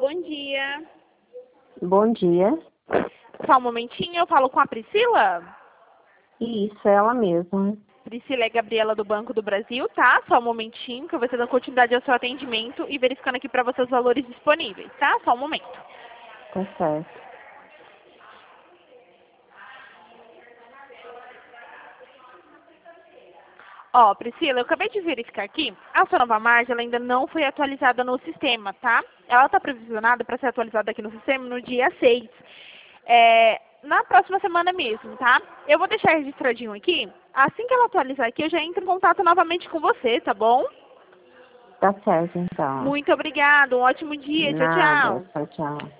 bom dia. Bom dia. Só um momentinho, eu falo com a Priscila. Isso, é ela mesma. Priscila é Gabriela do Banco do Brasil, tá? Só um momentinho, que eu vou ter dando continuidade ao seu atendimento e verificando aqui para você os valores disponíveis, tá? Só um momento. Tá certo. Ó, Priscila, eu acabei de verificar aqui, a sua nova margem ela ainda não foi atualizada no sistema, tá? Ela está previsionada para ser atualizada aqui no sistema no dia 6. Na próxima semana mesmo, tá? Eu vou deixar registradinho aqui. Assim que ela atualizar aqui, eu já entro em contato novamente com você, tá bom? Tá certo, então. Muito obrigada, um ótimo dia. Tchau, Nada. tchau. Tchau, tchau.